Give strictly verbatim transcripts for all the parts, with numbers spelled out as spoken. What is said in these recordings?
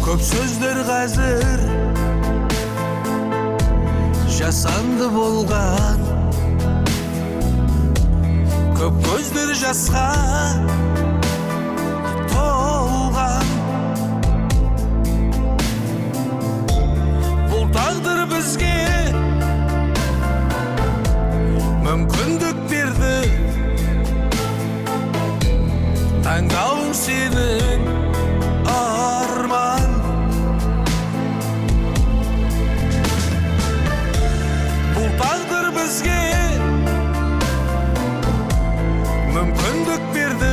Көп сөздер қазір жасанды болған, көп көздер жасқа толған. Бұл тағдыр бізге мүмкіндік берді, таңдауың сенің арман. Бұл тағдыр бізге мүмкіндік берді,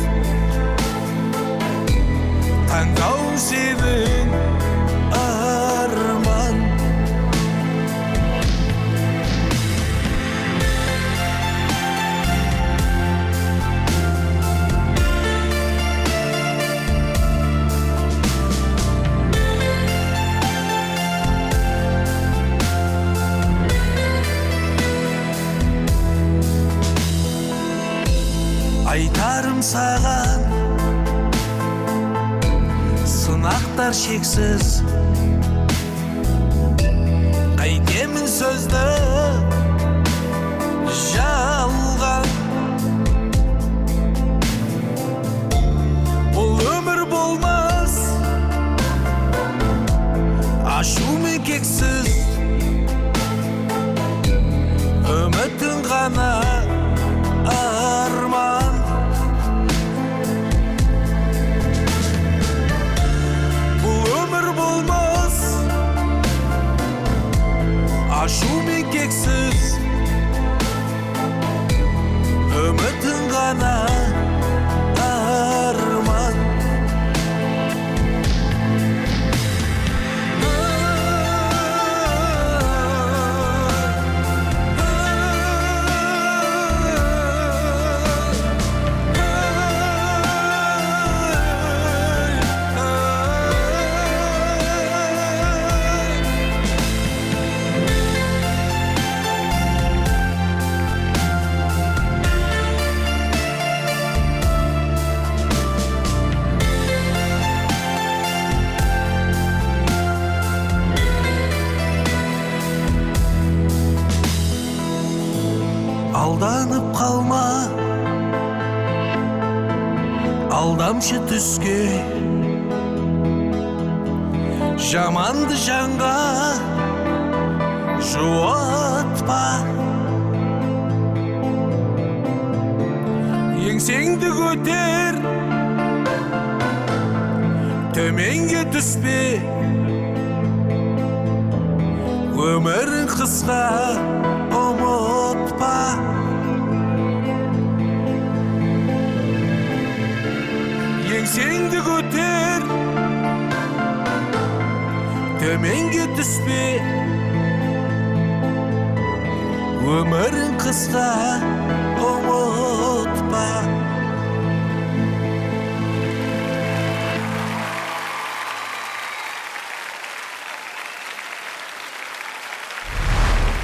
таңдауың сенің арман. Айтарым саған сынақтар шексіз, қайтемін сөзді жалған. Бұл өмір болмас ашу мен кексіз, үмітің ғана арман. Ашу мен кексіз, үмітің ғана арман. Алданып қалма алдамшы түске, жаманды жанға жуатпа. Еңсеңді көтер, төменге түспе, өмірің қысқа, ұмытпа. Еңсеңді көтер, төменге түспе, өмірің қысқа,